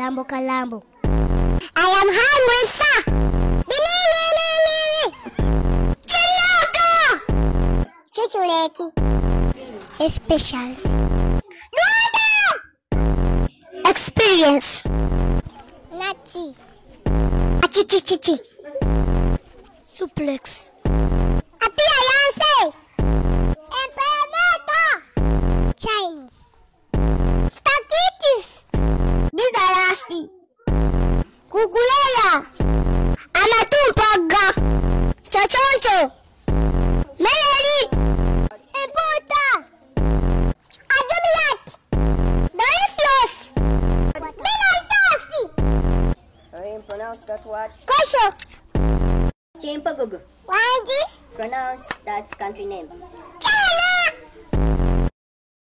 Lambo Kalambo. I am hungry, sir. Chiloka. Chuchuleti. Special. Experience. Nati. Achichichichi. Suplex. Appearance. Implementa. Chains. Stakitis. Dizalasi. Kukulela. Amatumpaga. Chachoncho. Melody. Impota. Adumiat. Dorislos. Minajasi. How do you pronounce that word? Kosho. Chimpagugu. Wadi. Pronounce that country name.